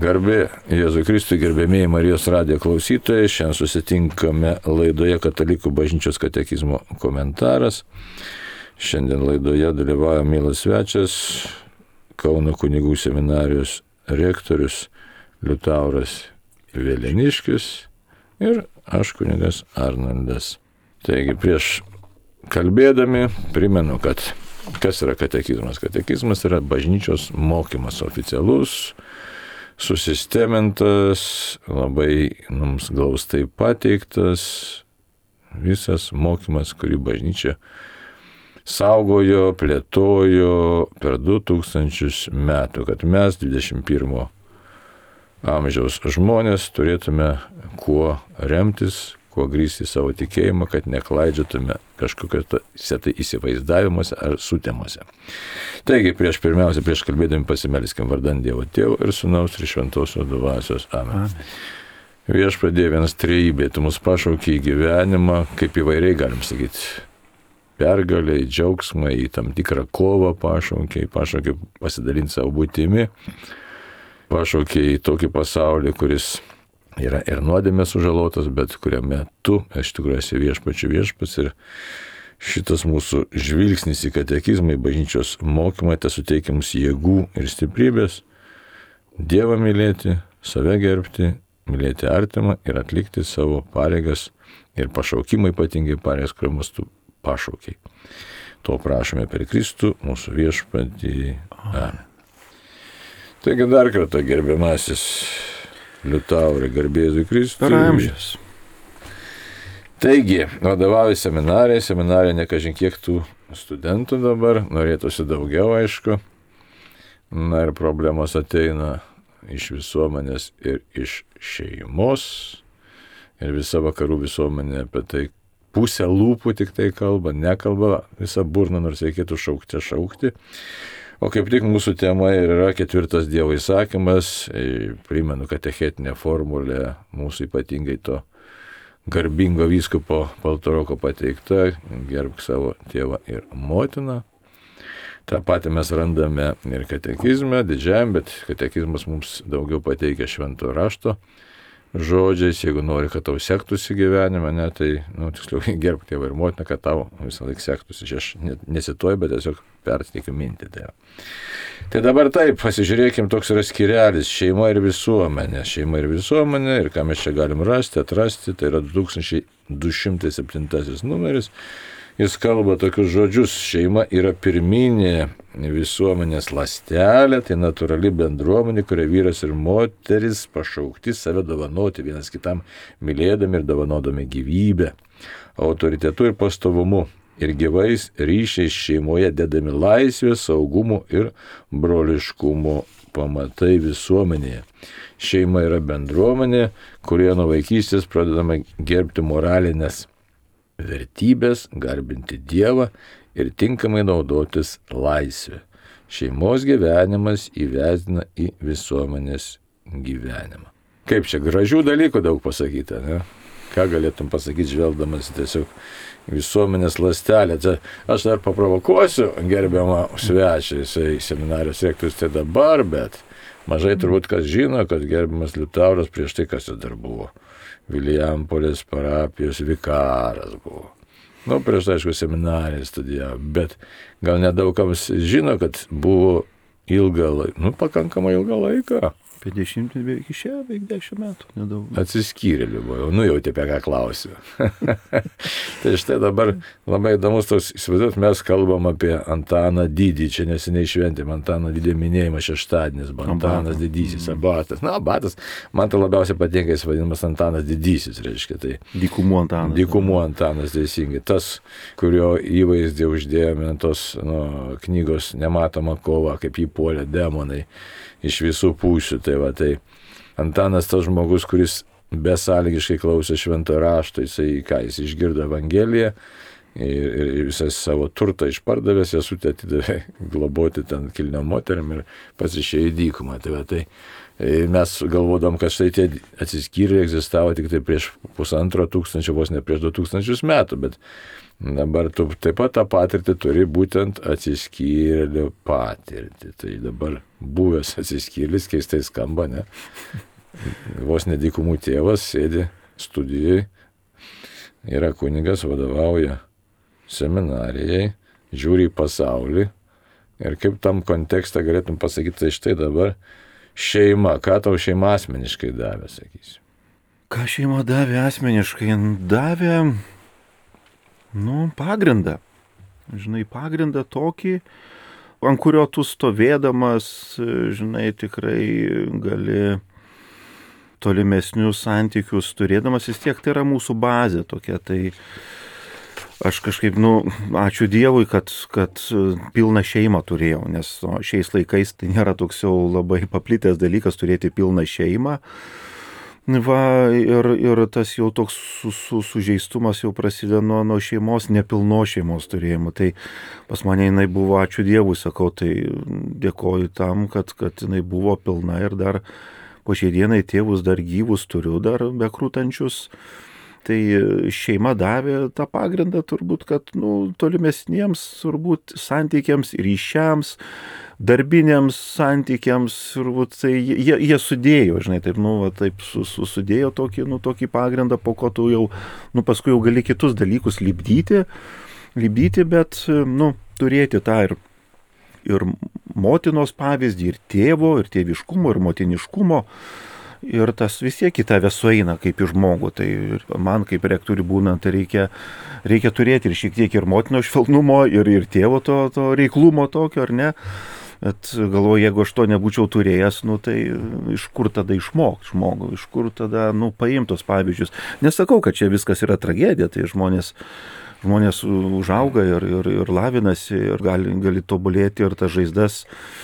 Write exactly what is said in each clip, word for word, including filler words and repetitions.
Garbė Jėzui Kristui, gerbėmėjai Marijos radijo klausytojai. Šiandien susitinkame laidoje Katalikų bažnyčios katekizmo komentaras. Šiandien laidoje dalyvauja mielas svečias, Kauno kunigų seminarijos rektorius Liutauras Veleniškis ir aš kunigas Arnoldas. Taigi prieš kalbėdami primenu, kad kas yra katekizmas. Katekizmas yra bažnyčios mokymas oficialus, susistemintas, labai mums glaustai pateiktas, visas mokymas, kurį bažnyčia saugojo, plėtojo per du tūkstančius metų, kad mes dvidešimt pirmo amžiaus žmonės turėtume kuo remtis, kuo grįsti savo tikėjimą, kad neklaidžiotume kažkokiuose tai įsivaizdavimuose ar sutemose. Taigi, prieš pirmiausia, prieš kalbėdami pasimelskim vardan Dievo Tėvo ir Sūnaus ir Šventosios Dvasios. Amen. Amen. Viešpatie vienas trejybė, tu mus pašaukei į gyvenimą, kaip įvairiai galim sakyti, pergalę, į džiaugsmą, į tam tikrą kovą pašaukei, pašaukei pasidalinti savo būtimi, pašaukei į tokį pasaulį, kuris yra ir nuodėmės sužalotas, bet kuriame tu, iš tikrųjų, esi viešpačių viešpats ir šitas mūsų žvilgsnis į katekizmą, į bažnyčios mokymą, te suteikia mums jėgų ir stiprybės Dievą mylėti, save gerbti, mylėti artimą ir atlikti savo pareigas ir pašaukimą, ypatingai pareigas, kuriamus tu pašaukiai. To prašome per Kristų, mūsų viešpatį. Amen. Taigi dar kartą, gerbiamasis Liutaurai, garbė Jėzui Kristui. Per amžius. Taigi, vadovauji seminarijai, seminarijai ne kažin kiek tų studentų dabar, norėtųsi daugiau, aišku. Na ir problemos ateina iš visuomenės ir iš šeimos. Ir visa vakarų visuomenė apie tai pusę lūpų tik tai kalba, nekalba visą burną, nors reikėtų šaukti, šaukti. O kaip tik mūsų tema ir yra ketvirtas Dievo įsakymas, primenu katechetinę formulę mūsų ypatingai to garbingo vyskupo Paltaroko pateikta, gerbk savo tėvą ir motiną. Ta patį mes randame ir katekizme, didžiajam, bet katekizmas mums daugiau pateikia švento rašto žodžiais, jeigu nori, kad tau sektųsi gyvenime, ne, tai, nu, tiksliau, gerbk tėvą ir motiną, kad tau visą laiką sektųsi. Aš nesituoju, bet tiesiog perteikiu mintį. Tai, tai dabar taip, pasižiūrėkim, toks yra skirelis šeima ir visuomenė. Šeima ir visuomenė, ir ką mes čia galim rasti, atrasti, tai yra du tūkstančiai du šimtai septintasis numeris. Jis kalba tokius žodžius: šeima yra pirminė visuomenės ląstelė, tai natūrali bendruomenė, kurioje vyras ir moteris pašaukti save dovanoti vienas kitam, mylėdami ir dovanodami gyvybę, autoritetu ir pastovumu ir gyvais ryšiais šeimoje dedami laisvės, saugumo ir broliškumo pamatai visuomenėje. Šeima yra bendruomenė, kurioje nuo vaikystės pradedama gerbti moralinės vertybės, garbinti Dievą ir tinkamai naudotis laisvę. Šeimos gyvenimas įvesdina į visuomenės gyvenimą. Kaip čia gražių dalykų daug pasakyta, ne? Ką galėtum pasakyti, žvelgdamas tiesiog visuomenės ląstelę. Čia aš dar paprovokuosiu gerbiamą svečią, jisai seminarijos rektorius tai dabar, bet mažai turbūt kas žino, kad gerbiamas Liutauras prieš tai kas jis dar buvo. Vilijampolės parapijos vikaras buvo. Nu, prieš tai, aišku, seminariją studijavo, bet gal nedaugams žino, kad buvo ilgą laiką, nu, pakankamai ilgą laiką. Apie dešimtį beveik išėjo, beveik dešimt metų, nedaug. Atsiskyrėlių buvo, nu jau apie ką klausiu. Tai štai dabar labai įdomus toks, įsivaizduot, mes kalbam apie Antaną Didį, čia neseniai šventėm Antano Didį minėjimą šeštadienis, buvo Antanas Didysis, abatas. Na, abatas, man tai labiausiai patinka, jis vadinamas Antanas Didysis, reiškia tai. Dykumų Antanas. Dykumų Antanas, teisingai. Tas, kurio įvaizdį uždėjome ant tos nu, knygos Nematoma kova, kaip jį puolė demonai iš visų pusių. Tai va, tai Antanas tas žmogus, kuris besąlygiškai klausė švento rašto, jisai, ką, jis išgirdo Evangeliją ir, ir visą savo turtą išpardavęs, jas atidavė globoti ten kilniom moteriam ir pats išėjo į dykumą. Tai va, tai Ir mes galvodom, kad štai tie atsiskyrėliai egzistavo tik tai prieš pusantro tūkstančio, vos ne prieš du tūkstančius metų, bet dabar tu taip pat tą patirtį turi būtent atsiskyrėlio patirtį. Tai dabar buvęs atsiskyrėlis, keistai skamba, ne? Vos ne dykumų tėvas sėdi studijai, yra kunigas, vadovauja seminarijai, žiūri į pasaulį ir kaip tam kontekstą galėtum pasakyti, tai štai dabar šeima, ką tau šeima asmeniškai davė, sakysiu. Ką šeima davė asmeniškai? Davė, nu, pagrindą. Žinai, pagrindą tokį, ant kurio tu stovėdamas, žinai, tikrai gali tolimesnius santykius turėdamas, vis tiek tai yra mūsų bazė tokia. Tai aš kažkaip, nu, ačiū Dievui, kad, kad pilną šeimą turėjau, nes o, šiais laikais tai nėra toks jau labai paplitęs dalykas turėti pilną šeimą. Va, ir, ir tas jau toks su, su, sužeistumas jau prasideda nuo, nuo šeimos, nepilnos šeimos turėjimo. Tai pas mane jinai buvo, ačiū Dievui, sakau, tai dėkoju tam, kad, kad jinai buvo pilna ir dar po šiai dienai tėvus dar gyvus turiu, dar bekrūtančius. Tai šeima davė tą pagrindą turbūt, kad nu, tolimesniems turbūt santykiams, ryšiams, darbiniams santykiams, turbūt tai jie, jie sudėjo, žinai, taip, nu, va, taip su, su, sudėjo tokį, nu, tokį pagrindą, po ko tu jau, nu, paskui jau gali kitus dalykus lipdyti, lipdyti, bet, nu, turėti tą ir, ir motinos pavyzdį, ir tėvo, ir tėviškumo, ir motiniškumo. Ir tas vis tiek į tave sueina kaip į žmogų. Tai man kaip rektoriui būnant reikia, reikia turėti ir šiek tiek ir motino švelnumo, ir, ir tėvo to, to reiklumo tokio, ar ne? Bet galvoju, jeigu aš to nebūčiau turėjęs, nu tai iš kur tada išmokti žmogų, iš kur tada, nu, paimtos pavyzdžius. Nesakau, kad čia viskas yra tragedija, tai žmonės, žmonės užauga ir, ir, ir lavinasi, ir gali, gali tobulėti ir tas žaizdas,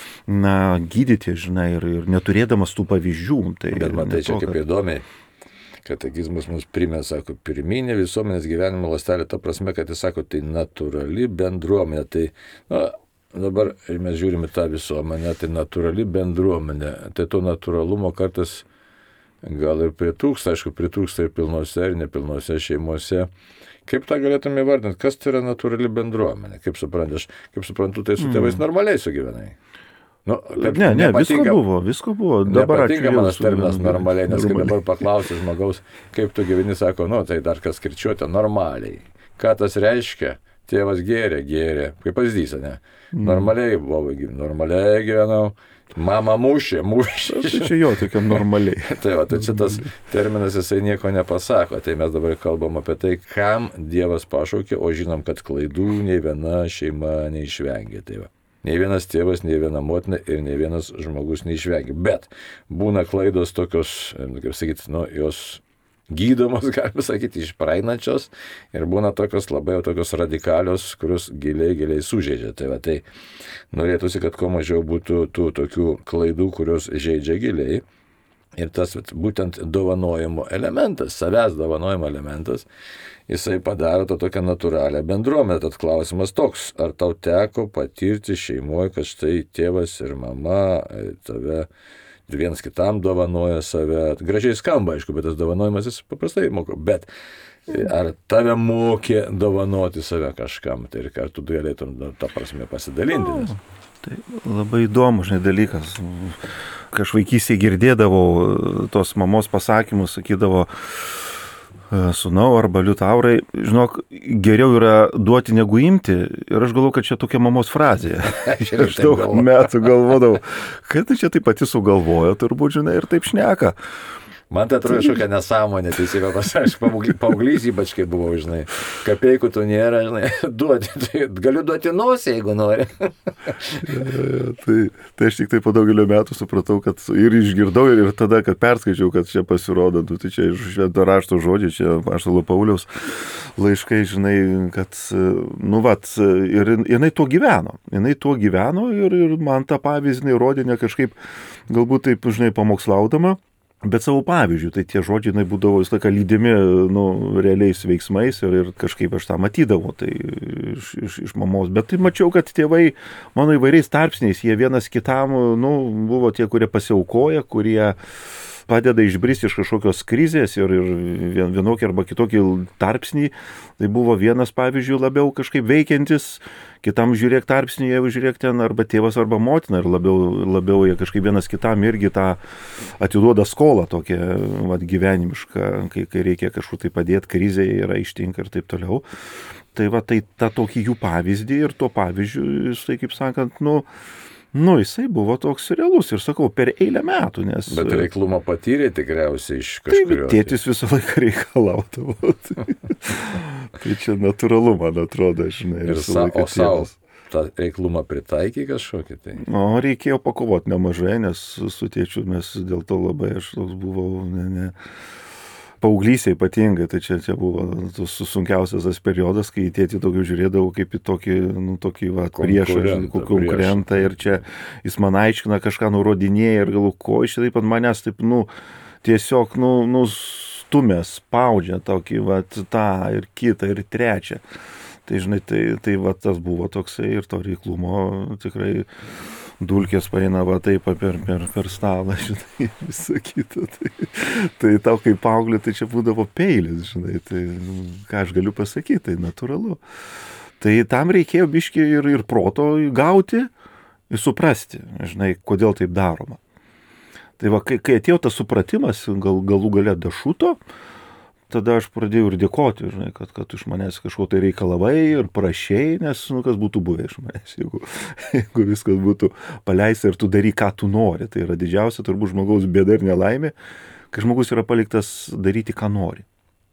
na, gydyti, žinai, ir, ir neturėdamas tų pavyzdžių. Tai bet man tai čia kaip įdomiai, katekizmas mums primena, sako, pirminė visuomenės gyvenimo ląstelė, ta prasme, kad jis sako, tai natūrali bendruomenė. Tai, na, dabar mes žiūrime tą visuomenę, tai natūrali bendruomenė. Tai to natūralumo kartais gal ir pritrūksta, aišku, pritrūksta ir pilnose, ir nepilnose šeimose. Kaip tą galėtume įvardinti, kas tai yra natūrali bendruomenė? Kaip suprantu, aš, kaip suprantu, tai su tėvais mm. normaliai sugyvenai. Nu, taip, ne, ne, nepatinka, visko buvo, visko buvo. Dabar nepatinka manas terminas normaliai, nes normaliai. kai dabar paklausia žmogaus, kaip tu gyveni, sako, nu, tai dar kas kirčiuoti normaliai. Ką tas reiškia? Tėvas gėrė, gėrė, kaip pavyzdys, ne? Mm. Normaliai buvau, normaliai gyvenau, mama mušė, mušė. Tai čia jo, tokia normaliai. Tai va, tai čia tas terminas jisai nieko nepasako, tai mes dabar kalbam apie tai, kam Dievas pašaukė, o žinom, kad klaidų nei viena šeima neišvengė. Tai va. Nei vienas tėvas, nei viena motina ir nei vienas žmogus neišvengia. Bet būna klaidos tokios, kaip sakyti, nu, jos gydomos, galima sakyti, išpraeinančios ir būna tokios labai tokios radikalios, kurios giliai, giliai sužeidžia. Tai va, tai norėtųsi, kad kuo mažiau būtų tų tokių klaidų, kurios žeidžia giliai. Ir tas būtent dovanojimo elementas, savęs dovanojimo elementas, jisai padaro to tokią natūralią bendruomenę. Tad klausimas toks, ar tau teko patirti šeimoje, kad štai tėvas ir mama tave ir vienas kitam dovanoja save. Gražiai skamba, aišku, bet tas dovanojimas jis paprastai moko. Bet ar tave mokė dovanoti save kažkam, tai ir ar tu galėtum tą prasme pasidalinti? Nes... Tai labai įdomus, žinai, dalykas. Kai aš vaikystėje girdėdavau tos mamos pasakymus, sakydavo, sūnau arba liutaurai, žinok, geriau yra duoti negu imti. Ir aš galvoju, kad čia tokia mamos frazė. Aš daug metų galvodavau, kad tai čia taip pati sugalvojo, turbūt, žinai, ir taip šneka. Man tai atrodo kažkokia nesąmonė, teisybė pasakyti, paauglys ypač kai buvau, žinai, kapeikų tu nėra, žinai, duoti, tai galiu duoti nosį, jeigu nori. tai, tai aš tik tai po daugelio metų supratau, kad ir išgirdau, ir tada, kad perskaičiau, kad čia pasirodo, tai čia iš švento rašto žodžiai, čia apaštalo Pauliaus laiškai, žinai, kad, nu vat, ir jinai tuo gyveno, jinai tuo gyveno ir, ir man tą pavyzdį rodė ne kažkaip, galbūt taip, žinai, pamokslaudama. Bet savo pavyzdžių, tai tie žodžiai na, būdavo visą laiką lydimi nu, realiais veiksmais ir, ir kažkaip aš tą matydavau tai iš, iš, iš mamos. Bet tai mačiau, kad tėvai mano įvairiais tarpsniais, jie vienas kitam nu, buvo tie, kurie pasiaukoja, kurie padeda išbristi iš kažkokios krizės ir, ir vienokį arba kitokį tarpsnį. Tai buvo vienas, pavyzdžiui, labiau kažkaip veikiantis, kitam žiūrėk tarpsnį, jeigu žiūrėk ten arba tėvas arba motina ir labiau, labiau jie kažkaip vienas kitam irgi tą atiduoda skolą tokią vat, gyvenimišką, kai, kai reikia kažkur tai padėti, krizė yra ištinka ir taip toliau. Tai va, tai tą tokį jų pavyzdį ir tuo pavyzdžiu, jisai, kaip sakant, nu, nu, jisai buvo toks realus ir sakau, per eilę metų, nes... Bet reiklumą patyrė tikriausiai iš kažkurio. Tai tėtis visą laiką reikalaudavo. Tai čia natūralu, man atrodo, žinai. Ir sa, o savo tą reiklumą pritaikė kažkokį tai? O, reikėjo pakovoti nemažai, nes su tėčiu mes dėl to labai, aš toks buvau, ne, ne, paauglysė ypatingai, tai čia, čia buvo tas sunkiausias tas periodas, kai tėtį daugiau žiūrėdavau kaip į tokį, nu, tokį va, priešą, konkurentą ir čia jis man aiškina kažką nurodinėja ir galų, ko iš taip ant manęs taip, nu, tiesiog, nu, nu stumia, spaudžia tokį, va, tą ir kitą ir trečią. Tai, žinai, tai, tai va, tas buvo toksai ir to reiklumo tikrai dulkės paeina va taip per, per, per stalą, žinai, visą kitą. Tai, tai tau kaip paauglė, tai čia būdavo peilis, žinai, tai ką aš galiu pasakyti, tai natūralu. Tai tam reikėjo biškį ir, ir proto gauti ir suprasti, žinai, kodėl taip daroma. Tai va, kai, kai atėjo tas supratimas gal, galų gale dašuto, tada aš pradėjau ir dėkoti, žinai, kad, kad iš manęs kažko tai reikalavai ir prašėjai, nes nu, kas būtų buvę iš manęs, jeigu, jeigu viskas būtų paleista ir tu daryk, ką tu nori. Tai yra didžiausia turbūt žmogaus bėda ir nelaimė, kai žmogus yra paliktas daryti, ką nori.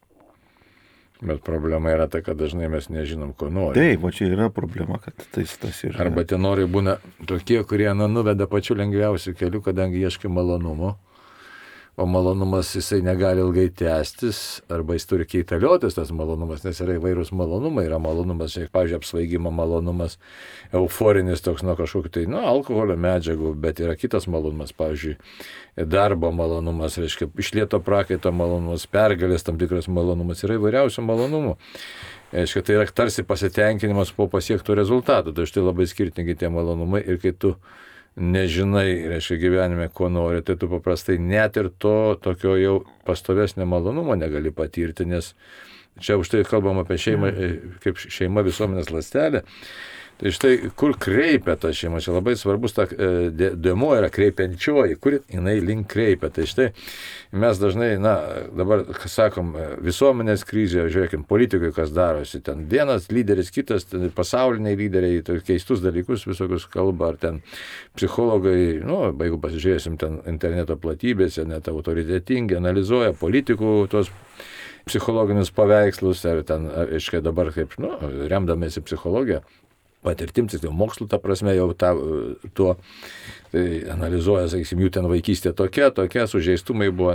Bet problema yra ta, kad dažnai mes nežinom, ko nori. Taip, o čia yra problema, kad tais tas yra. Arba tie norai būna tokie, kurie na, nuveda pačiu lengviausiu keliu, kadangi ieškai malonumo. O malonumas jisai negali ilgai tęstis, arba jis turi keitaliotis tas malonumas, nes yra įvairūs malonumai. Yra malonumas, pavyzdžiui, apsvaigimo malonumas, euforinis toks nuo kažkokių tai, nu, alkoholio medžiagų, bet yra kitas malonumas, pavyzdžiui, darbo malonumas, reiškia, išlieto prakaito malonumas, pergalės tam tikras malonumas, yra įvairiausių malonumų. Reiškia, tai yra tarsi pasitenkinimas po pasiektų rezultatų, tai štai labai skirtingi tie malonumai ir kai tu nežinai, reiškia, gyvenime, ko nori, tai tu paprastai net ir to tokio jau pastovesnio malonumo negali patirti, nes čia už tai kalbam apie šeimą, kaip šeima visuomenės ląstelė. Tai štai, kur kreipia ta šeima, čia labai svarbus ta dėmuo yra kreipiančioji, kur jinai link kreipia. Tai štai mes dažnai, na, dabar, kas sakom, visuomenės krizė, žiūrėkim, politikai, kas darosi, ten vienas lyderis, kitas, pasauliniai lyderiai, keistus dalykus visokius kalba, ar ten psichologai, nu, jeigu pasižiūrėsim ten interneto platybėse, net autoritetingi, analizuoja politikų tos psichologinius paveikslus, ar ten, aiškiai dabar kaip, nu, remdamėsi psichologiją, patirtim, tiksliau mokslu, ta prasme, jau ta, tuo tai analizuoja, sakysim, jų ten vaikystė tokia, tokia, sužeistumai buvo,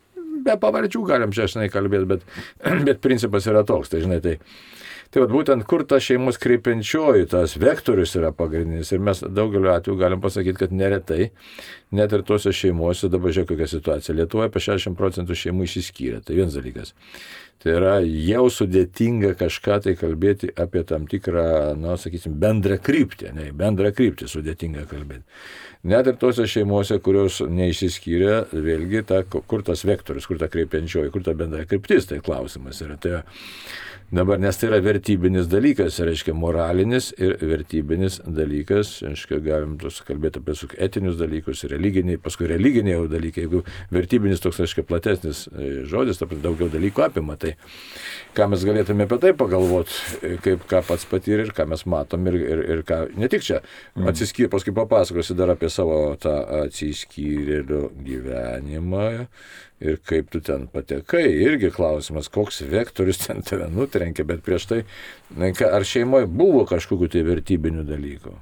be pavardžių galim čia, žinai, kalbėti, bet, bet principas yra toks, tai, žinai, tai, tai vat, būtent kur ta šeimos kreipiančioji, tas vektorius yra pagrindinis ir mes daugeliu atveju galim pasakyti, kad neretai, net ir tose šeimose, dabar žiūrėk kokia situacija, Lietuvoje apie šešiasdešimt procentų šeimų išsiskyrė, tai vienas dalykas. Tai yra jau sudėtinga kažką tai kalbėti apie tam tikrą, na, sakysim, bendrą kryptį, ne, bendrą kryptį sudėtinga kalbėti. Net ir tose šeimose, kurios neišsiskyrė, vėlgi, ta, kur tas vektorius, kur ta kreipiančioji, kur ta bendra kryptis, tai klausimas yra. Tai dabar, nes tai yra vertybinis dalykas, reiškia moralinis ir vertybinis dalykas, reiškia, galim kalbėti apie etinius dalykus, religiniai, paskui religiniai jau dalykai, jeigu vertybinis toks, reiškia, platesnis žodis, tai daugiau dalykų apima, tai ką mes galėtume apie tai pagalvoti, kaip ką pats patyrė ir ką mes matom ir, ir, ir ką, ne tik čia, atsiskyrė, paskui papasakosi dar apie savo tą atsiskyrėlio gyvenimą, ir kaip tu ten patekai, irgi klausimas, koks vektorius ten tave nutrenkė, bet prieš tai, ar šeimoje buvo kažkokių tai vertybinių dalykų?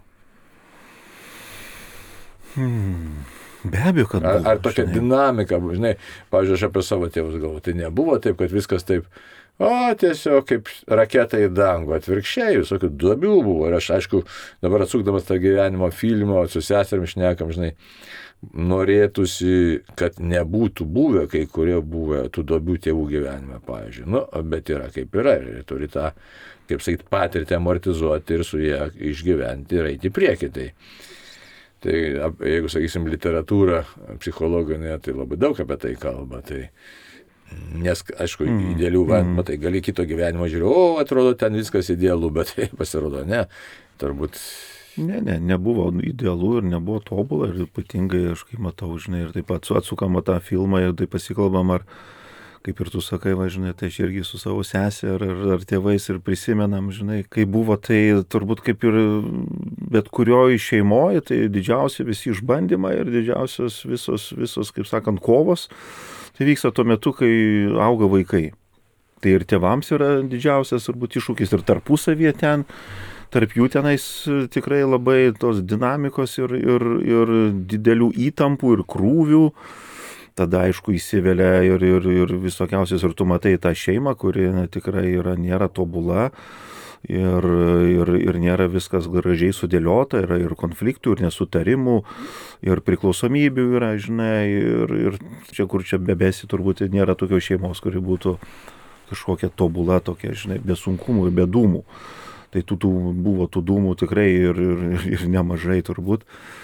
Hmm. Be abejo, kad ar, buvo. ar tokia žinai. Dinamika, žinai, pavyzdžiui, aš apie savo tėvus galvoju, tai nebuvo taip, kad viskas taip, o tiesiog kaip raketa į dangų, atvirkščiai, visokių duobių buvo. Ir aš, aišku, dabar atsukdamas tą gyvenimo filmą, su seserim šnekam, žinai, norėtųsi, kad nebūtų buvę kai kurie buvę tų duobių tėvų gyvenime, pavyzdžiui. Nu, bet yra kaip yra ir turi tą, kaip sakyt, patirtį amortizuoti ir su ją išgyventi ir eiti į priekį. Tai, tai jeigu, sakysim, literatūra psichologinė, tai labai daug apie tai kalba. Tai, nes, aišku, mm. idealių, mm. matai, gali kito gyvenimo žiūrėti, o, atrodo, ten viskas idealu, bet tai pasirodo, ne, turbūt. Ne, ne, nebuvo idealu ir nebuvo tobula ir ypatingai aš kai matau, žinai, ir taip pat atsukama tą filmą ir taip pasikalbam, ar kaip ir tu sakai, va, žinai, tai aš irgi su savo sesė ar, ar, ar tėvais ir prisimenam, žinai, kai buvo, tai turbūt kaip ir bet kurioje šeimoje, tai didžiausi visi išbandymai ir didžiausios visos, visos, kaip sakant, kovos, tai vyksta tuo metu, kai auga vaikai. Tai ir tėvams yra didžiausias turbūt iššūkis ir tarpusavyje ten. Tarp jų tenais tikrai labai tos dinamikos ir, ir, ir didelių įtampų ir krūvių. Tada, aišku, įsivelia ir, ir, ir visokiausias, ir tu matai tą šeimą, kuri na, tikrai yra, nėra tobula ir, ir, ir nėra viskas gražiai sudėliota, yra ir konfliktų, ir nesutarimų, ir priklausomybių yra, žinai, ir, ir čia, kur čia bebesi, turbūt nėra tokios šeimos, kuri būtų kažkokia tobula, tokia, žinai, be sunkumų ir be dūmų. Tai tų, tų buvo tų dūmų tikrai ir, ir, ir nemažai turbūt.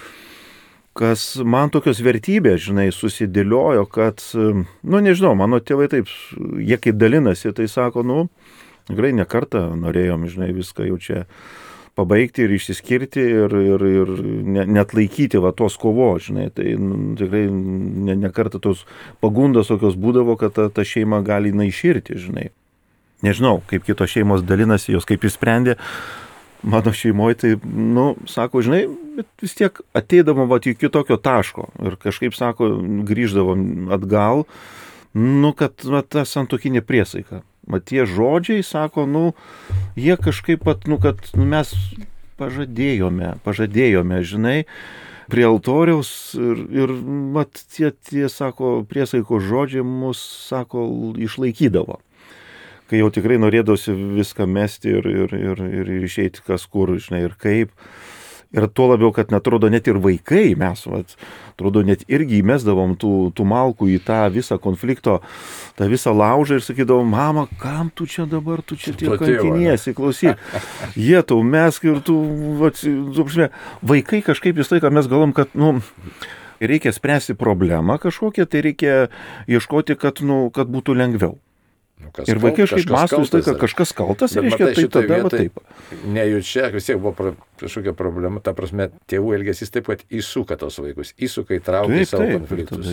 Kas man tokios vertybės, žinai, susidėliojo, kad, nu nežinau, mano tėvai taip, jie kai dalinasi, tai sako, nu, tikrai ne kartą norėjom, žinai, viską jau čia pabaigti ir išsiskirti ir, ir, ir ne, net laikyti va tos kovos, žinai, tai nu, tikrai ne, ne kartą tos pagundos tokios būdavo, kad ta, ta šeima gali na iširti, žinai. Nežinau, kaip kitos šeimos dalinasi, jos kaip išsprendė. Mano šeimoje tai, nu, sako, žinai, bet vis tiek ateidavom va iki tokio taško ir kažkaip, sako, grįždavom atgal, nu, kad va, ta santuokinė priesaika. Va tie žodžiai, sako, nu, jie kažkaip pat, nu, kad nu, mes pažadėjome, pažadėjome, žinai, prie altoriaus ir, ir mat, tie, tie, sako, priesaiko žodžiai mus, sako, išlaikydavo. Kai jau tikrai norėdavosi viską mesti ir, ir, ir, ir išeiti kas kur, žinai, ir kaip. Ir tuo labiau, kad netrodo net ir vaikai, mes, vat, atrodo, net irgi įmesdavom tų, tų malkų į tą visą konflikto, tą visą laužą ir sakydavom, mama, kam tu čia dabar, tu čia tiek kankiniesi, klausyk. Jie tau mesk ir tu, vat, tu, vaikai kažkaip vis laiką mes galvom, kad, nu, reikia spręsti problemą kažkokią, tai reikia ieškoti, kad, nu, kad būtų lengviau. Nu, ir vaikai kažkaip mąsto, kad kažkas kaltas, ir reiškia, tai tada va taip. Nejučia, vis tiek buvo kažkokia problema, ta prasme, tėvų elgesys taip pat įsuka tos vaikus, įsuka įtraukia į savo konfliktus.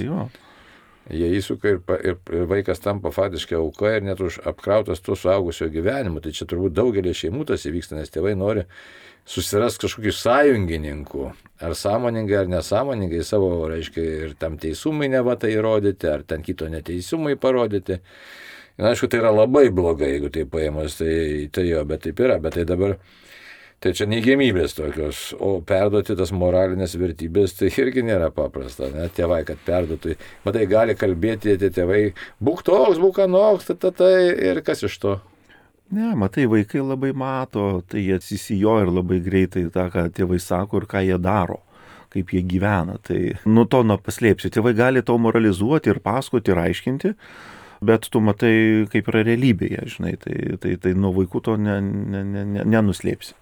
Jie įsuka ir, ir, ir vaikas tampa faktiškai auka ir net už apkrautas tuo suaugusio gyvenimu. Tai čia turbūt daugelį šeimų tas įvyksta, nes tėvai nori susirasti kažkokių sąjungininkų, ar sąmoningai, ar nesąmoningai savo, reiškia, ir tam teisumai neva tai įrodyti, ar ten kito neteisumai parodyti. Na, aišku, tai yra labai blogai, jeigu tai paėmus, tai, tai jo, bet taip yra, bet tai dabar, tai čia neigiamybės tokios, o perduoti tas moralinės vertybės, tai irgi nėra paprasta, ne, tėvai, kad perduotų, matai, gali kalbėti tie tėvai, būk toks, būk anoks, tai, tai, ir kas iš to? Ne, matai, vaikai labai mato, tai jie atsisijo ir labai greitai tą, ką tėvai sako ir ką jie daro, kaip jie gyvena, tai nuo to nepaslėpsi, tėvai gali to moralizuoti ir pasakoti ir aiškinti, bet tu matai, kaip yra realybėje, žinai, tai, tai, tai nuo vaikų to ne, ne, ne, nenuslėpsi.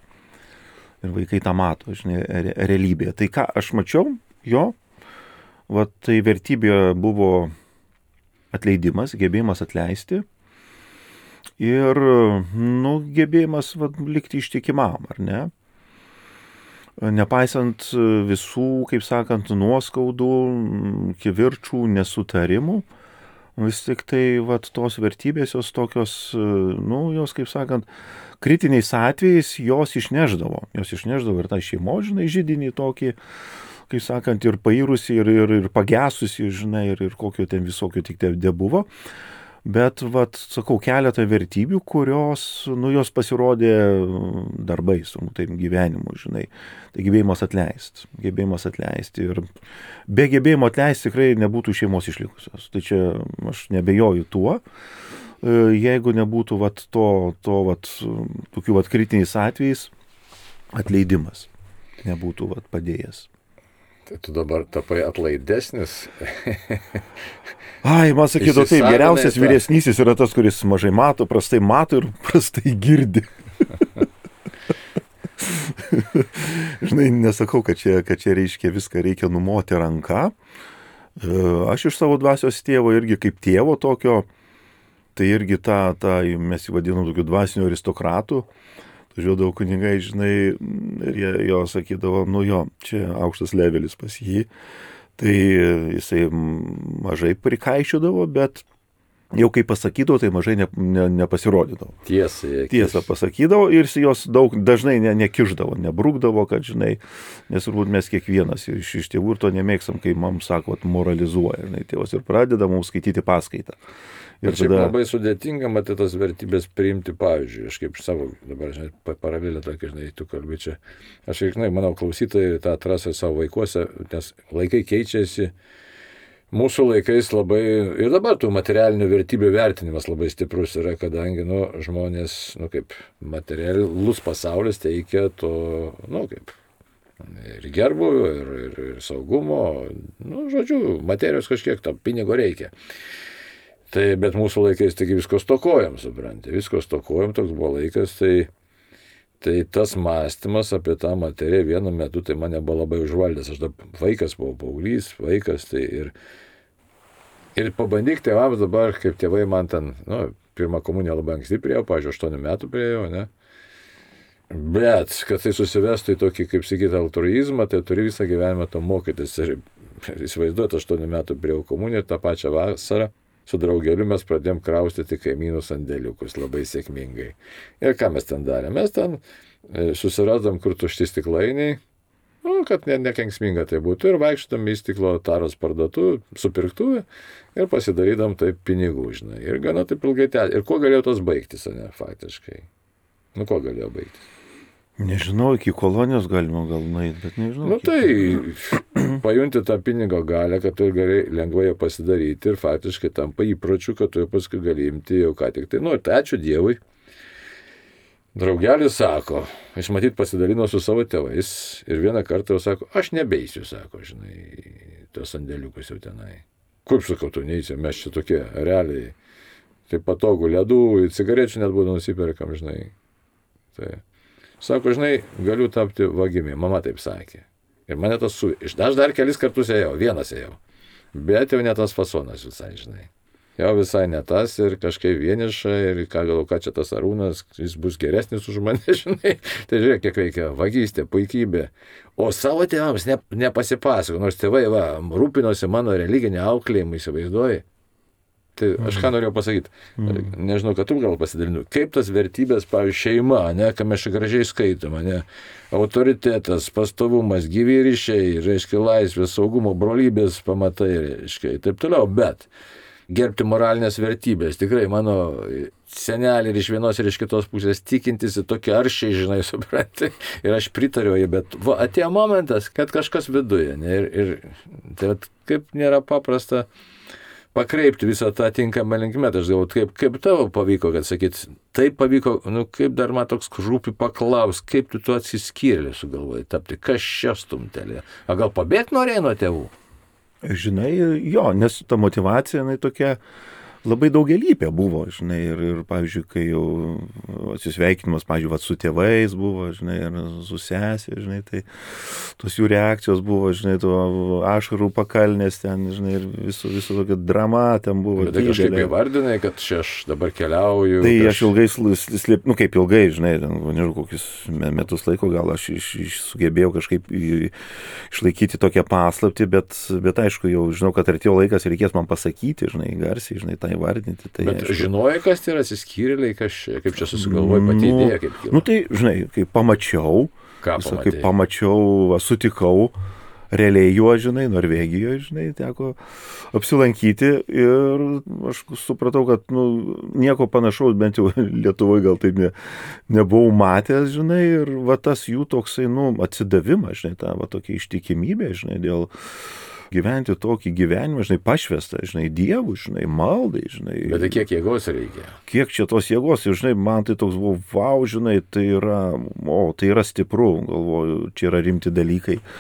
Ir vaikai tą mato, žinai, realybėje. Tai ką aš mačiau, jo, va, tai vertybė buvo atleidimas, gebėjimas atleisti ir, nu, gebėjimas va, likti ištikimam, ar ne? Nepaisant visų, kaip sakant, nuoskaudų, kivirčų, nesutarimų, vis tik tai vat, tos vertybės jos tokios, nu, jos, kaip sakant, kritiniais atvejais jos išneždavo. Jos išneždavo ir tą šeimo, žinai, židinį tokį, kaip sakant, ir pairusi, ir, ir, ir pagesusi, žinai, ir, ir kokio ten visokio tik debuvo. Bet, vat, sakau, keletą vertybių, kurios, nu, jos pasirodė darbais, nu, taip gyvenimu, žinai. Tai gebėjimas atleisti, gebėjimas atleisti. Ir be gebėjimo atleisti tikrai nebūtų šeimos išlikusios. Tai čia aš nebejoju tuo, jeigu nebūtų, vat, to, to, vat, tokių, vat, kritiniais atvejais atleidimas nebūtų, vat, padėjęs. Tai tu dabar tapai atlaidesnis. Ai, man sakydavo taip, Įsisavinai geriausias tą- vyresnysis yra tas, kuris mažai mato, prastai mato ir prastai girdi. Žinai, nesakau, kad čia, kad čia reiškia viską reikia numoti ranką. E, Aš iš savo dvasios tėvo irgi kaip tėvo tokio, tai irgi tą, tą mes jį vadinam tokiu dvasiniu aristokratu. Važiuodavo kunigai, žinai, ir jie jo sakydavo, nu jo, čia aukštas levelis pas jį. Tai jisai mažai prikaišiodavo, bet jau kai pasakydavo, tai mažai ne, ne, nepasirodydavo. Tiesai. Tiesą pasakydavo ir jis jos daug dažnai ne, nekiždavo, nebrūkdavo, kad, žinai, nes turbūt mes kiekvienas iš, iš tėvų ir to nemėgstam, kai mums sako, kad moralizuoja, žinai, tėvas ir pradeda mums skaityti paskaitą. Ir šiaip tada... labai sudėtinga, matyti tas vertybės priimti, pavyzdžiui, aš kaip savo, dabar, žinai, paralelę tokia, žinai, tu kalbi čia. Aš, žinai, manau, klausytojai tą atrasą savo vaikuose, nes laikai keičiasi. Mūsų laikais labai, ir dabar tų materialinių vertybių vertinimas labai stiprus yra, kadangi, nu, žmonės, nu, kaip materialus pasaulis teikia to, nu, kaip, ir gerbūvio, ir, ir, ir saugumo, nu, žodžiu, materijos kažkiek, to pinigo reikia. Tai, bet mūsų laikais taigi visko stokojam, supranti, visko stokojam, toks buvo laikas, tai, tai tas mąstymas apie tą materiją vienu metu, tai mane buvo labai užvaldęs, aš dabar vaikas buvau, paauglys, vaikas, tai ir, ir pabandyk tėvams dabar, kaip tėvai man ten, nu, pirmą komuniją labai anksti priejau, pavyzdžiui, aštuonių metų priejau, ne? Bet, kad tai susivestų į tokį, kaip sakyti, altruizmą, tai turi visą gyvenimą to mokytis. Ir įsivaizduoti, aštuonių metų priejau komuniją, tą pačią vasarą. Su draugeliu mes pradėjom kraustyti kaimynų sandėliukus labai sėkmingai. Ir ką mes ten darėm? Mes ten susirasdam, kur tušti stiklainiai, nu, kad ne, nekenksminga tai būtų, ir vaikštam į stiklo taros parduotuvę, supirktuvę ir pasidarydam taip pinigų, žinai. Ir gana taip ilgai tęs. Ir kuo galėjo tos baigtis, ne, faktiškai? Nu, kuo galėjo baigtis? Nežinau, iki kolonijos galima gal nueiti, bet nežinau. Nu tai pajunti tą pinigo galę, kad tu gali lengvai jo pasidaryti ir faktiškai tampa įpročiu, kad tu paskui gali imti jau ką tik tai. Nu, tai ačiū Dievui. Draugelis sako, aš matyt pasidalino su savo tėvais ir vieną kartą jau sako, aš nebeisiu, sako, žinai, tos sandėliukus jau tenai. Kaip sakau, tu neįsi, mes čia tokie realiai, tai patogu, ledų, cigarečių net būtų nusiperkam, žinai. Tai... Sako, žinai, galiu tapti vagimi, mama taip sakė. Ir mane tas su... Aš dar kelis kartus ėjau, vienas ėjau. Bet jau ne tas fasonas visai, žinai. Jau visai ne tas ir kažkaip vieniša ir ką galvo, ką čia tas Arūnas, jis bus geresnis už mane, žinai. Tai žiūrėk, kiek reikia, vagystė, puikybė. O savo tėvams ne, nepasipasako, nors tėvai, va, rūpinosi mano religinį auklėjimą, įsivaizduoji. Tai aš ką norėjau pasakyti, nežinau, kad tu gal pasidalinu, kaip tas vertybės, pavyzdžiui, šeima, ne, ką mes čia gražiai skaitome, ne, autoritetas, pastovumas, gyvi ryšiai, reiškia laisvės, saugumo, brolybės pamatai, reiškia, taip toliau, bet gerbti moralinės vertybės, tikrai mano senelį ir iš vienos ir iš kitos pusės tikintis į tokį aršiai, žinai, supranti, ir aš pritariu jai, bet va, atėjo momentas, kad kažkas viduje, ne, ir, ir tai vat, kaip nėra paprasta pakreipti visą tą tinkamą linkmę. Aš galvoju, kaip, kaip tavo pavyko, kad sakyt, taip pavyko, nu kaip dar man toks rūpi paklaus, kaip tu tu atsiskyrėlį sugalvojai tapti, kas čia stumtelė. A gal pabėgti norėjai nuo tėvų? Žinai, jo, nes ta motyvacija, jinai tokia labai daugelypė buvo, žinai, ir, ir pavyzdžiui, kai jau atsisveikinimas, pavyzdžiui, vat, su tėvais buvo, žinai, ir su sesė, žinai, tai tos jų reakcijos buvo, žinai, to ašarų pakalnės ten, žinai, ir viso, viso tokia drama ten buvo. Bet tai kažkaip įvardinai, kad čia aš dabar keliauju. Tai kaž... aš ilgai slėp, nu kaip ilgai, žinai, nežinau, kokius metus laiko gal aš iš, iš, sugebėjau kažkaip išlaikyti tokią paslaptį, bet, bet aišku, jau žinau, kad artėjo laikas ir reikės man pasakyti, žinai, garsiai, žinai, tą įvardinti. Tai, bet aišku, žinojai, kas tai yra atsiskyrėliai, kaip čia susigalvoji pati nu, idėja, kaip kilo? Nu tai, žinai, kai pamačiau, visą, kai pamačiau, va, sutikau, realiai juo, žinai, Norvegijoje, žinai, teko apsilankyti ir aš supratau, kad, nu, nieko panašaus, bent jau Lietuvoje gal taip ne, nebuvau matęs, žinai, ir va tas jų toksai, nu, atsidavimas, žinai, ta va tokia ištikimybė, žinai, dėl gyventi tokį gyvenimą, žinai, pašvestą, žinai, Dievų, žinai, maldai, žinai. Bet tai kiek jėgos reikia? Kiek čia tos jėgos, ir, žinai, man tai toks buvo, vau, žinai, tai yra, o, tai yra stipru, galvoju, čia yra rimti dalykai.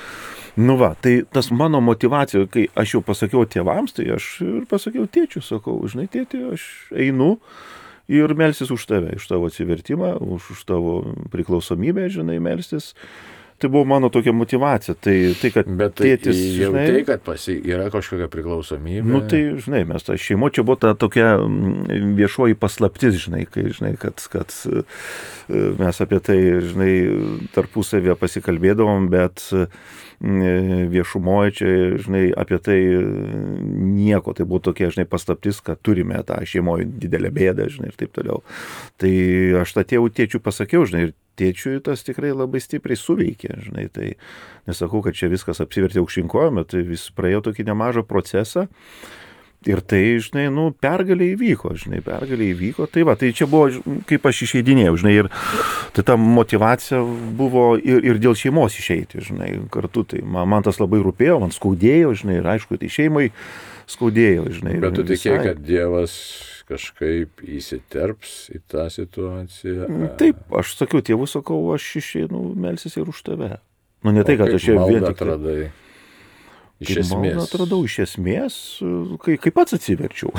Nu va, tai tas mano motivacija, kai aš jau pasakiau tėvams, tai aš ir pasakiau tėčiui, sakau, žinai, tėti, aš einu ir melsis už tave, už tavo atsivertimą, už, už tavo priklausomybę, žinai, melsis. Tai buvo mano tokia motivacija. Tai, tai kad Bet tai tėtis, jau žinai, tai, kad pasi, yra kažkokia priklausomybė. nu tai, žinai, mes ta šeimo čia buvo ta tokia mm, viešoji paslaptis, žinai, kai, žinai, kad, kad e, mes apie tai, žinai, tarpusavėje pasikalbėdavom, bet e, viešumoje čia, žinai, apie tai nieko. Tai buvo tokia, žinai, paslaptis, kad turime tą šeimoje didelę bėdą, žinai, ir taip toliau. Tai aš tą tėvų tėčių pasakiau, žinai, ir tėčiui tas tikrai labai stipriai suveikė, žinai, tai nesakau, kad čia viskas apsivertė aukštinkojom, bet tai vis praėjo tokį nemažą procesą ir tai, žinai, nu, pergalė įvyko, žinai, pergalė įvyko, tai va, tai čia buvo, kaip aš išeidinėjau, žinai, ir tai ta motivacija buvo ir, ir dėl šeimos išeiti, žinai, kartu, tai man, man tas labai rūpėjo, man skaudėjo, žinai, ir aišku, tai šeimai skaudėjo, žinai. Bet tu tikėjai, kad Dievas kažkaip įsiterps į tą situaciją? Taip, aš sakiau, tėvų sakau, aš išeinu melsis ir už tave. Nu, ne tai, kad aš čia vien tik... atradai? Iš Kaip esmės. maldą atradau iš esmės, kai, kai pats atsiverčiau.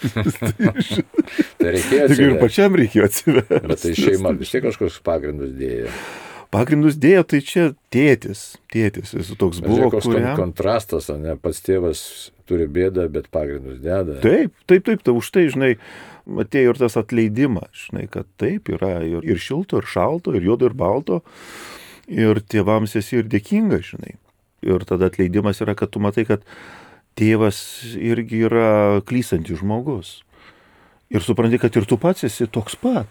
Tai reikėjo Tik ir atsiversti. pačiam reikėjo atsiverti. Bet tai šeima vis tiek kažkoks pagrindus dėjo. Pagrindus dėjo, tai čia tėtis, tėtis, jis toks buvo, Žiūrėk, koks kuriam... kontrastas, ne? Pats tėvas turi bėdą, bet pagrindus deda. Taip, taip, taip, tai už tai, žinai, atėjo ir tas atleidimas, žinai, kad taip yra ir, ir šilto, ir šalto, ir juodo, ir balto, ir tėvams esi ir dėkinga, žinai. Ir tada atleidimas yra, kad tu matai, kad tėvas irgi yra klystantis žmogus. Ir supranti, kad ir tu pats esi toks pat.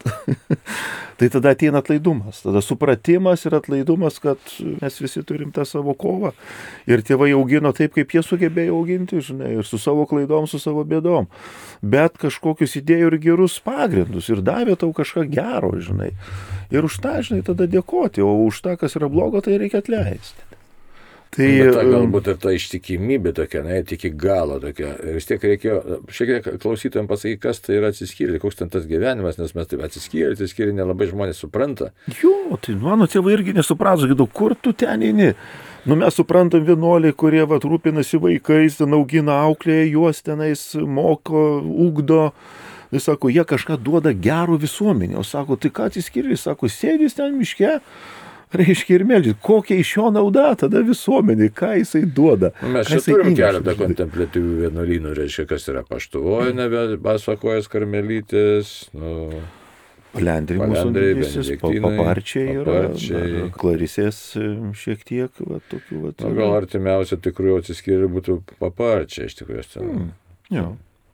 Tai tada ateina atlaidumas. Tada supratimas ir atlaidumas, kad mes visi turim tą savo kovą. Ir tėvai augino taip, kaip jie sugebėjo auginti, žinai, ir su savo klaidom, su savo bėdom. Bet kažkokius įdėjo ir gerus pagrindus ir davė tau kažką gero, žinai. Ir už tą, žinai, tada dėkoti, o už tą, kas yra blogo, tai reikia atleisti. Tai Bet ta, galbūt ir ta ištikimybė tokia, ne, iki galo tokia. Ir vis tiek reikėjo, šiek tiek klausytojams pasakyti, kas tai yra atsiskyrėlė, koks ten tas gyvenimas, nes mes taip atsiskyrėlė, atsiskyrėlė nelabai žmonės supranta. Jo, tai mano tėvai irgi nesuprato, sakydavo, kur tu ten eini? Nu mes suprantam vienuoliai, kurie vat, rūpinasi vaikais, ten augina auklėje, juos tenais moko, ugdo. Jis sako, jie kažką duoda gero visuomenė. O sako, tai ką atsiskyrėlė? Sako, sėdis ten miške. Reiškia ir meldžiai, kokia iš jo nauda tada visuomenė, ką jisai duoda. Mes čia turim keletą kontempliatyvių vienuolynų, reiškia, kas yra Paštuvoje, Basakojas, Karmelytės, nu... Palendriai mūsų didysis, paparčiai yra, paparčiai. Klarisės šiek tiek, va, tokių, va. Nu, gal artimiausia tikrųjų atsiskyrė būtų paparčiai, iš tikrųjų. Mm, jo.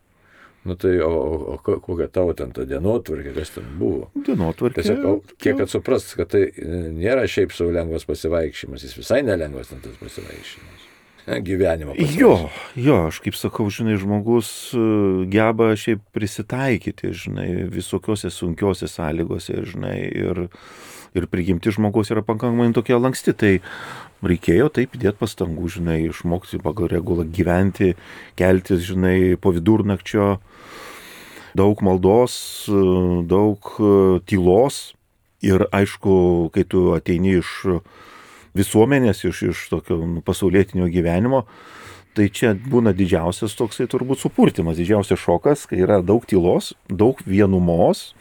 Nu tai, o, o, o kokia tavo ten ta dienotvarkė, kas ten buvo? Dienotvarkė. Tiesiog, kiek kad suprast, kad tai nėra šiaip savo lengvas pasivaikščiojimas, jis visai nelengvas ten tas pasivaikščiojimas. Gyvenimo pasivaikščiojimas. Jo, jo, aš kaip sakau, žinai, žmogus geba šiaip prisitaikyti, žinai, visokiose sunkiose sąlygose, žinai, ir, ir prigimti žmogus yra pakankamai tokia lanksti, tai reikėjo taip įdėti pastangų, žinai, išmokti pagal regulą gyventi, keltis, žinai, po vidurnakčio, daug maldos, daug tylos ir aišku, kai tu ateini iš visuomenės, iš, iš tokio pasaulietinio gyvenimo, tai čia būna didžiausias toksai turbūt supurtimas, didžiausias šokas, kai yra daug tylos, daug vienumos,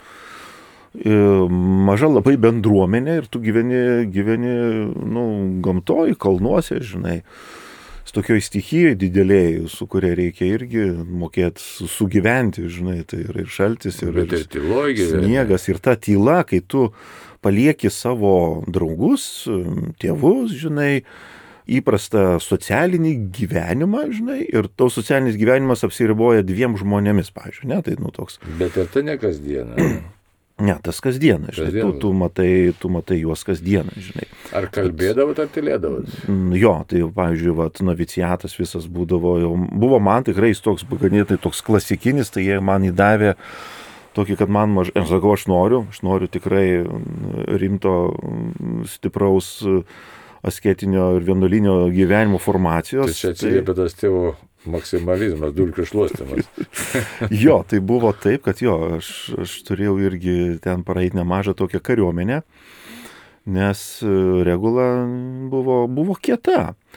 maža labai bendruomenė ir tu gyveni, gyveni nu, gamtoj, kalnuose, žinai, su tokioj stichijai dideliai, su kuria reikia irgi mokėti sugyventi, žinai, tai yra ir šaltis, ir, Bet ir tyloj gyveni. sniegas, ir ta tyla, kai tu palieki savo draugus, tėvus, žinai, įprastą socialinį gyvenimą, žinai, ir tau socialinis gyvenimas apsiriboja dviem žmonėmis, pavyzdžiui, ne, tai nu toks. Bet ir tai ne kasdieną. Ne, tas kasdieną, žinai, tu, tu, matai, tu matai juos kasdieną, žinai. Ar kalbėdavot, ar tylėdavot? Jo, tai pavyzdžiui, vat, noviciatas visas būdavo, jau, buvo man tikrai jis toks, ganėtinai toks klasikinis, tai jie man įdavė tokį, kad man mažai, aš sakau, aš noriu, aš noriu tikrai rimto, stipraus asketinio ir vienuolinio gyvenimo formacijos. Tai čia atsiliepia tas tėvo maksimalizmas, dulkių šluostimas. Jo, tai buvo taip, kad jo, aš, aš turėjau irgi ten praeiti nemažą tokią kariuomenę, nes regula buvo, buvo kieta.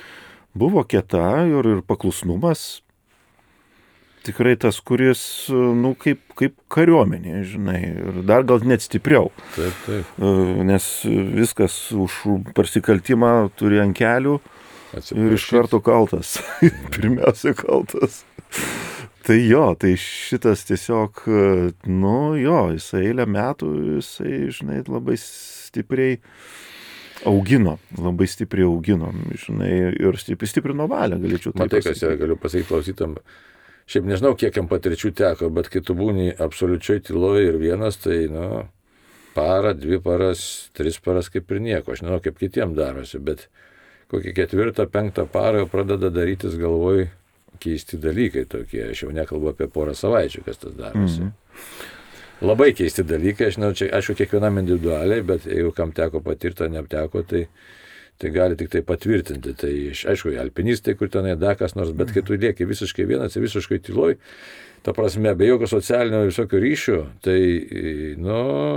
buvo kieta ir, ir paklusnumas. Tikrai tas, kuris, nu, kaip, kaip kariuomenė, žinai, ir dar gal net stipriau. Taip, taip. Nes viskas už persikaltimą turi ant kelių ir iš karto kaltas. Pirmiausia kaltas. Tai jo, tai šitas tiesiog, nu jo, jisai eilę metų, jisai, žinai, labai stipriai augino, labai stipriai augino, žinai, ir stipriai stiprino valią, galėčiau taip pasakyti. Matai, kas yra, galiu pasakyti klausytam. Šiaip nežinau, kiek jam patirčių teko, bet kai tu būni absoliučiai tyloje ir vienas, tai, nu, parą, dvi paras, tris paras kaip ir nieko. Aš nežinau, kaip kitiem darosi, bet kokį ketvirtą, penktą parą jau pradeda darytis galvoj keisti dalykai tokie. Aš jau nekalbu apie porą savaičių, kas tas darosi. Mm-hmm. Labai keisti dalykai, aš žinau, čia, aišku, kiekvienam individualiai, bet jeigu kam teko patirti ar neapteko, tai tai gali tik tai patvirtinti. Tai, aišku, alpinistai, kur tenai dakas nors, bet kai tu lieki visiškai vienas, visiškai tyloj, ta prasme, be jokio socialinio visokio ryšio, tai, nu...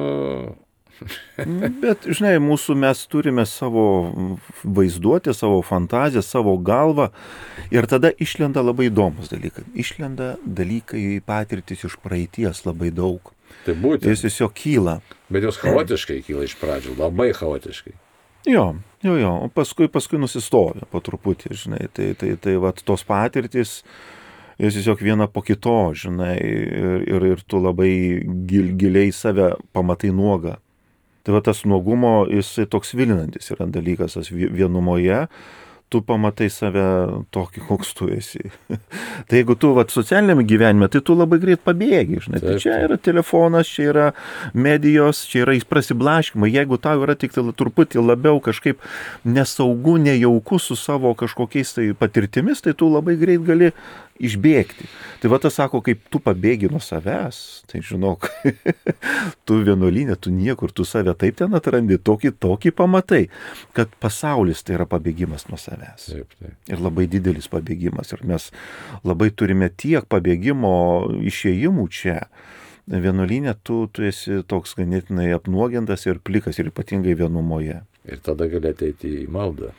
Bet, žinai, mūsų mes turime savo vaizduotę, savo fantaziją, savo galvą ir tada išlenda labai įdomus dalykai. Išlenda dalykai patirtis iš praeities labai daug. Tai būtent. Jis tiesiog kyla. Bet jos chaotiškai kyla iš pradžių, labai chaotiškai. Jo, jo, jo, o paskui, paskui nusistovi po truputį, žinai, tai, tai, tai vat, tos patirtis, jis tiesiog viena po kito, žinai, ir, ir, ir tu labai gil, giliai save pamatai nuogą. Tai va tas nuogumo, jisai toks vilinantis yra dalykas, tas vienumoje, tu pamatai save tokį, koks tu esi. Tai jeigu tu vat, socialiniame gyvenime, tai tu labai greit pabėgi, žinai. Tai čia yra telefonas, čia yra medijos, čia yra prasiblaškimai. Jeigu tau yra tik tai truputį labiau kažkaip nesaugu, nejauku su savo kažkokiais tai patirtimis, tai tu labai greit gali išbėgti. Tai va tas sako, kaip tu pabėgi nuo savęs, tai žinok, tu vienuolyne, tu niekur, tu save taip ten atrandi, tokį, tokį pamatai, kad pasaulis tai yra pabėgimas nuo savęs. Taip, taip. Ir labai didelis pabėgimas. Ir mes labai turime tiek pabėgimo išėjimų čia. Vienuolyne tu, tu esi toks ganėtinai apnuogintas ir plikas, ir ypatingai vienumoje. Ir tada gali ateiti į maldą.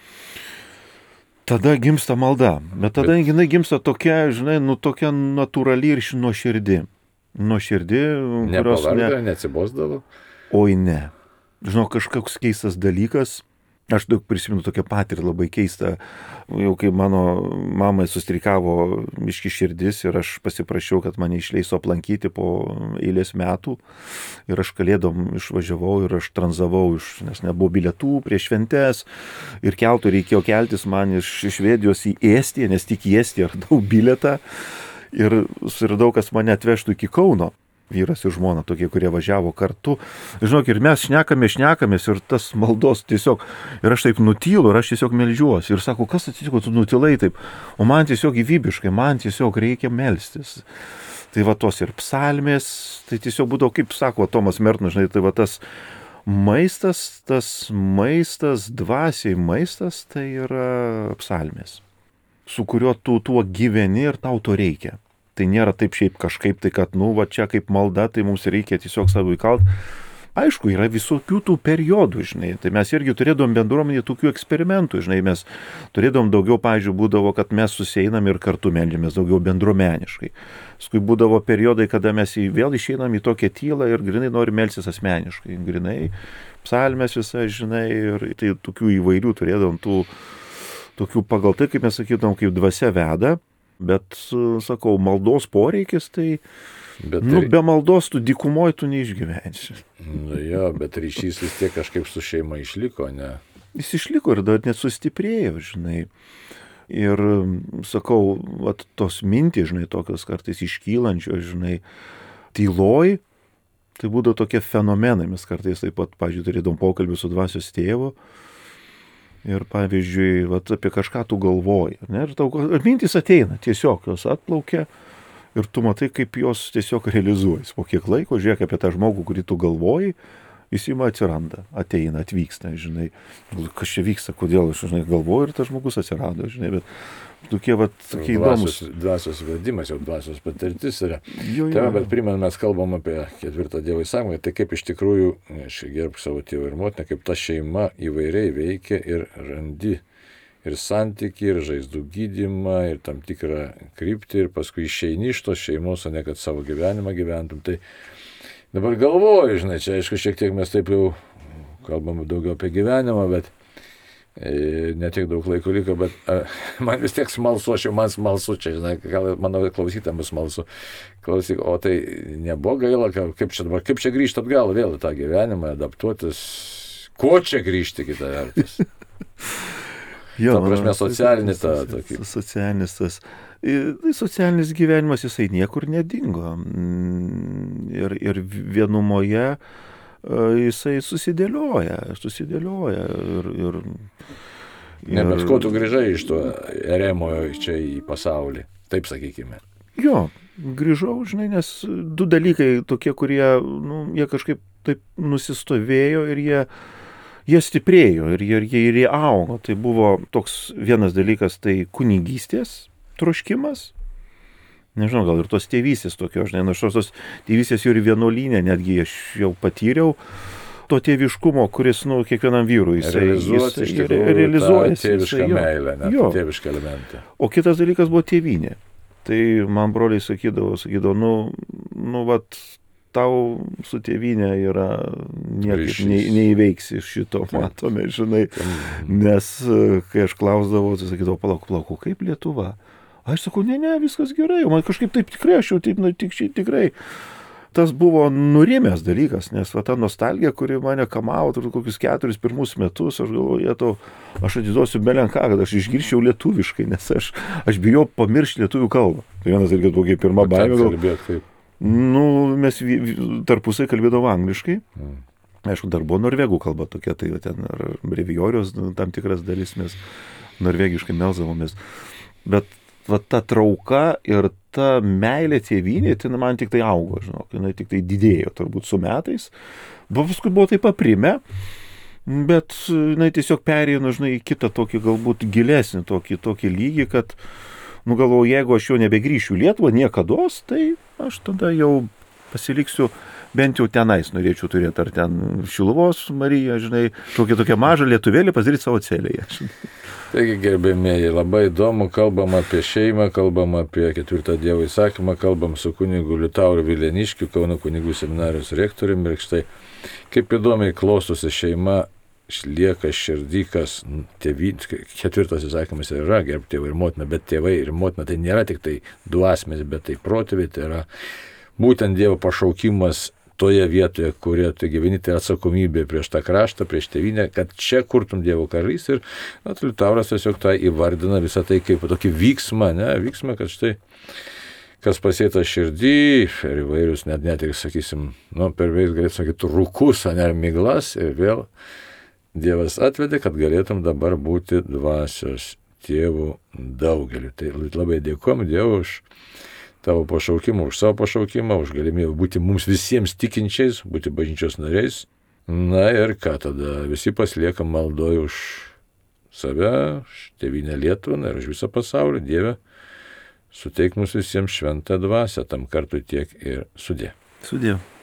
Tada gimsta malda, bet tada bet... jinai gimsta tokia, žinai, nu tokia natūrali ir nuoširdi. Nuoširdi, kurios ne... neatsibosdavo? Oi ne. Žinau, kažkoks keistas dalykas. Aš daug prisimenu tokią patirtį labai keistą, jau kai mano mamai sustrikavo biški širdis ir aš pasiprašiau, kad mane išleisų aplankyti po eilės metų ir aš kalėdom išvažiavau ir aš tranzavau, iš, nes nebuvo bilietų prieš šventes ir keltų reikėjo keltis man iš Švedijos į Estiją, nes tik į Estiją radau bilietą ir suradau, kas mane atvežtų iki Kauno. Vyras ir žmona tokie, kurie važiavo kartu. Žinok, ir mes šnekame, šnekamės ir tas maldos tiesiog, ir aš taip nutylu, ir aš tiesiog meldžiuosi. Ir sako, kas atsitiko, tu nutilai taip. O man tiesiog gyvybiškai, man tiesiog reikia melstis. Tai va tos ir psalmės, tai tiesiog būdavo, kaip sako Tomas Mertonas, žinai, tai va tas maistas, tas maistas, dvasiai maistas, tai yra psalmės, su kuriuo tu tuo gyveni ir tau to reikia. Tai nėra taip šiaip kažkaip, tai kad, nu, va čia kaip malda, tai mums reikia tiesiog savo įkalt. Aišku, yra visokių tų periodų, žinai. Tai mes irgi turėdom bendruomenį tokių eksperimentų, žinai. Mes turėdom daugiau, pavyzdžiui, būdavo, kad mes suseinam ir kartu meldžiamės daugiau bendruomeniškai. Paskui būdavo periodai, kada mes vėl išeinam į tokią tylą ir grinai norim melstis asmeniškai. Grinai psalmės visą, žinai, ir tai tokių įvairių turėdom tų, tokių pagal tai, kaip mes sakytum, kaip dvasia veda. Bet, sakau, maldos poreikis, tai, bet nu, tai... be maldos tu dykumoje tu neišgyvensi. Nu jo, bet ryšys vis tiek kažkaip su šeima išliko, ne? Jis išliko ir dar net sustiprėjo, žinai. Ir, sakau, vat, tos mintys, žinai, tokios kartais iškylančios, žinai, tyloj, tai būdavo tokie fenomenai. Mes kartais taip pat, pavyzdžiui, turėdom pokalbį su dvasios tėvu. Ir pavyzdžiui, vat, apie kažką tu galvoji. Ne? Ir tau mintys ateina, tiesiog jos atplaukia ir tu matai, kaip jos tiesiog realizuojas. Po kiek laiko žiūrėk apie tą žmogų, kurį tu galvoji, jis ima atsiranda, ateina, atvyksta, žinai. Kas čia vyksta, kodėl aš, žinai, galvoju ir tas žmogus atsirado, žinai, bet tokie, vat, tokie įdomus. Dvasios vedimas, jau dvasios patirtis yra. Jo, jo. Tai, bet primenu, mes kalbam apie ketvirtą Dievo įsakymą, tai kaip iš tikrųjų, aš gerbk savo tėvą ir motiną, kaip ta šeima įvairiai veikia ir randi ir santykį, ir žaizdų gydymą, ir tam tikrą kryptį, ir paskui išeini iš tos šeimos, o ne kad savo gyvenimą gyventum. Tai dabar galvoju, žinai, čia aišku, šiek tiek mes taip jau kalbam daugiau apie gyvenimą, bet e, ne tiek daug laiko liko, bet a, man vis tiek smalsu, aš jau man smalsu, čia, žinai, gal mano klausytam bus smalsu. Klausyk, o tai nebuvo gaila, kaip čia dabar, kaip čia grįžti atgal vėl į tą gyvenimą, adaptuotis, ko čia grįžti kitą vertus? Jo, ta prasme, socialinį tą tokį. Socialinis tas. Socialinis gyvenimas, jisai niekur nedingo. Ir, ir vienumoje jisai susidėlioja, susidėlioja. Ir, ir, ne, bet ko tu grįžai iš to eremojo čia į pasaulį, taip sakykime. Jo, grįžau, žinai, nes du dalykai tokie, kurie, nu, jie kažkaip taip nusistovėjo ir jie Jie stiprėjo ir jie, jie, jie augo. Tai buvo toks vienas dalykas, tai kunigystės troškimas. Nežinau, gal ir tos tėvystės tokio, žinai, nuo šios tos tėvystės jau ir vienuolynė, netgi aš jau patyriau to tėviškumo, kuris, nu, kiekvienam vyrui jisai realizuoti, jis, realizuojasi. Tėvišką meilę, net tėvišką elementą. O kitas dalykas buvo tėvynė. Tai man broliai sakydavo, sakydavo, nu, nu, vat, tau su tėvynė yra niekaip ne, neįveiksi šito, matome, žinai, nes kai aš klausdavau, tai sakydavau, palauk, palauk, kaip Lietuva? Aš sakau, ne, ne, viskas gerai, man kažkaip taip tikrai, aš jau taip, nu, tik šiai tikrai. Tas buvo nurimęs dalykas, nes va, ta nostalgija, kuri mane kamavo, turbūt kokius keturis pirmus metus, aš galvoju, to, aš atiduosiu belenką, kad aš išgirščiau lietuviškai, nes aš, aš bijau pamiršti lietuvių kalbą. Tai vienas dalykas buvo kaip pirma baimė. Gal... Nu, mes tarpusai kalbėdavom angliškai. Mm. Aišku, dar buvo norvegų kalba tokia, tai ten brevijorijos tam tikras dalis mes norvegiškai melsdavomės. Bet va, ta trauka ir ta meilė tėvynė, tai man tik tai augo, žinok, jinai tik tai didėjo turbūt su metais. Bet paskui buvo taip paprimę, bet jinai tiesiog perėjo, nu, žinai, į kitą tokį galbūt gilesnį tokį, tokį lygį, kad nu galvoju, jeigu aš jau nebegrįšiu į Lietuvą niekados, tai aš tada jau pasiliksiu, bent jau tenais norėčiau turėti, ar ten Šiluvos Mariją, žinai, tokia tokia maža lietuvėlė pasidaryti savo celėje. Taigi, gerbėmieji, labai įdomu, kalbam apie šeimą, kalbam apie ketvirtą Dievo įsakymą, kalbam su kunigu Liutauru Vileniškiu, Kauno kunigų seminarijos rektoriumi, ir štai kaip įdomiai klostosi šeima, išlieka širdykas, tėvy, ketvirtas įsakymas yra gerbti tėvą ir motiną, bet tėvai ir motina tai nėra tik tai du asmenys, bet tai protėviai, tai yra būtent Dievo pašaukimas toje vietoje, kurioje tu gyveni, tai atsakomybė prieš tą kraštą, prieš tėvynę, kad čia kurtum Dievo karalystę. Ir Liutauras tiesiog tą įvardina visą tai kaip tokį vyksmą, ne, vyksmą, kad štai kas pasėta širdį, per įvairius, net net ir, sakysim, nu, per veiks galėtų sakyti, rūkus, ar miglas, ir vėl Dievas atvedė, kad galėtum dabar būti dvasios tėvų daugeliu. Tai labai dėkojom Dievui už tavo pašaukimą, už savo pašaukimą, už galimybę būti mums visiems tikinčiais, būti bažnyčios nariais. Na ir ką tada, visi pasiliekam maldoj už save, už tėvynę Lietuvą ir už visą pasaulį. Dieve, suteik mums visiems šventą dvasią, tam kartui tiek ir sudie. Sudie.